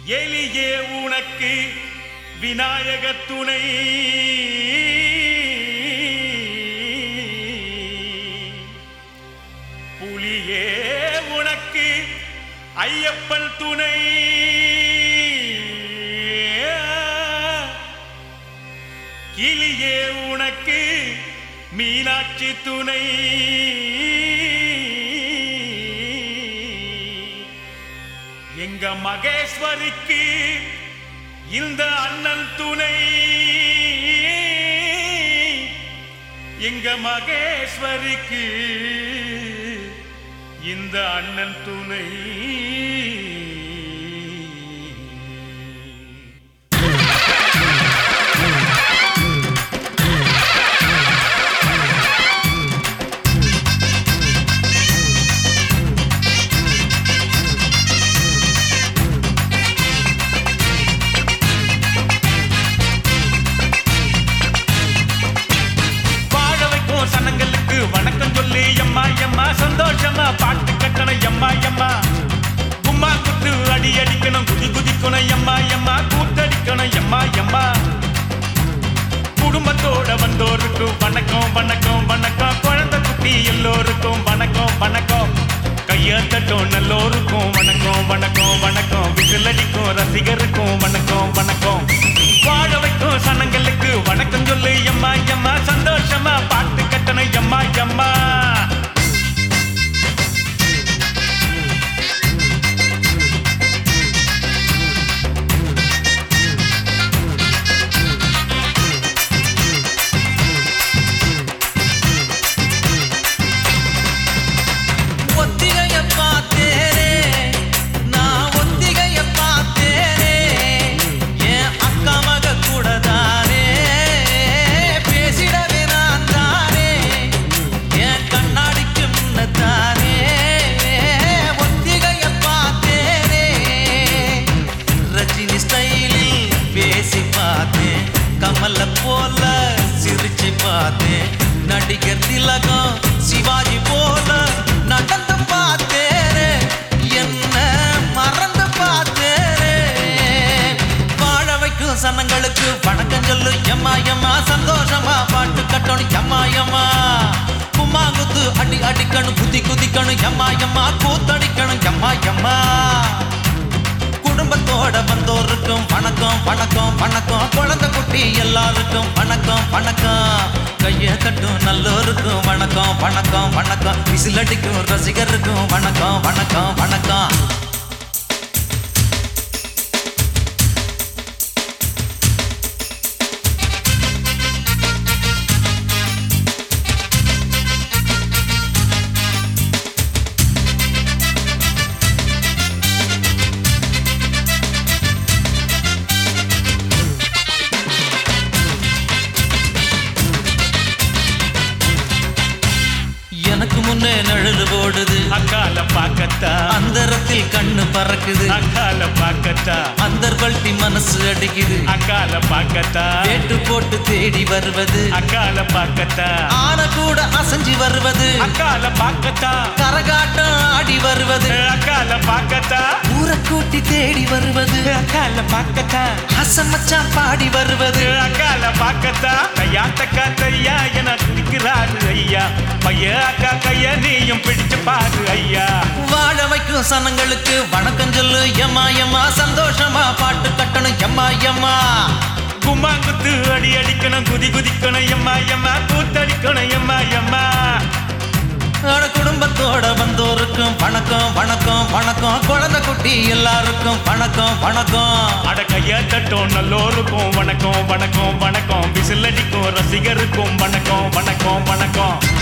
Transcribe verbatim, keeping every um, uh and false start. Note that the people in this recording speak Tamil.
எலியே உனக்கு விநாயக துணை, புலியே உனக்கு ஐயப்பன் துணை, கிளியே உனக்கு மீனாட்சி துணை, எங்க மகேஸ்வரிக்கு இந்த அண்ணன் துணை, எங்க மகேஸ்வரிக்கு இந்த அண்ணன் துணை. சனங்களுக்கு வணக்கம் சொல்லி எம்மா எம்மா சந்தோஷமா பாட்டு கட்டணும் எம்மா எம்மா, கும்மா குத்து அடி அடிக்கணும் குதி குதிக்கணும் எம்மா எம்மா, கூத்தடிக்கணும் எம்மா எம்மா. குடும்பத்தோட வந்தோருக்கும் வணக்கம் வணக்கம் வணக்கம், குழந்தை குட்டி எல்லோருக்கும் வணக்கம் வணக்கம், கையத்தட்டும் நல்லோருக்கும் வணக்கம் வணக்கம் வணக்கம், விசிலடிக்கும் ரசிகருக்கும் வணக்கம் வணக்கம். வாழ வைக்கும் சனங்களுக்கு வணக்கம் சொல்லு எம்மா எம்மா, சந்தோஷமா பாட்டு கட்டணும் எம்மா எம்மா. கமல போல சிரிச்சு பார்த்தேன், நடிகர் திலகம் சிவாஜி போல நடந்து பார்த்தேரே, என்ன மறந்து பார்த்தேரே. வாழ வைக்கும் சனங்களுக்கு வணக்கம் சொல்லு எம்மா எம்மா, சந்தோஷமா பாட்டு கட்டணும் எம்மா எம்மா, கும்மாங்குத்து அடி அடிக்கணும் குதி குதிக்கணும் எம்மா எம்மா, கூத்தடிக்கணும் எம்மா எம்மா. குடும்பத்தோட வந்தோருக்கும் வணக்கம் வணக்கம் வணக்கம், குழந்தை குட்டி எல்லாருக்கும் வணக்கம் வணக்கம், கைய கட்டும் நல்லோருக்கும் வணக்கம் வணக்கம் வணக்கம், விசிலடிக்கும் ரசிகருக்கும் வணக்கம் வணக்கம் வணக்கம். எனக்கு முன்னே நழுது போடுது அக்கால பாக்கத்தா, அந்தரத்தில் கண்ணு பறக்குது அக்கால பாக்கத்தா, அந்தர் பல்ட்டி மனசு அடிக்குது அக்கால பாக்கத்தா, வேட்டு போட்டு தேடி வருவது அக்கால பாக்கத்தா, ஆன கூட அசைஞ்சு வருவது அக்கால பாக்கத்தா, கரகாட்டம் ஆடி வருவது அக்கால பாக்கத்தா, ஊரை கூட்டி தேடி வருவது அக்கால பாக்கத்தா, அசமச்சான் பாடி வருவது அக்கால பாக்கத்தா. கையாத்தக்கா தையா என துடிக்கிறாரு ஐயா, பைய அக்கா கைய நீயும் பிடிச்சு பாரு ஐயா. வாழ வைக்கும் சனங்களுக்கு வணக்கம் சொல்லு எம்மா எம்மா, சந்தோஷமா பாட்டு கட்டணும் எம்மா எம்மா, கும்மாங்குத்து அடி அடிக்கணும் குதி குதிக்கணும் எம்மா எம்மா, கூத்தடிக்கணும் எம்மா எம்மா. குடும்பத்தோட வந்தோருக்கும் வணக்கம் வணக்கம் வணக்கம், குழந்தை குட்டி எல்லாருக்கும் வணக்கம் வணக்கம். அட கைய தட்டும் நல்லோருக்கும் வணக்கம் வணக்கம் வணக்கம், விசிலடிக்கும் ரசிகருக்கும் வணக்கம் வணக்கம் வணக்கம்.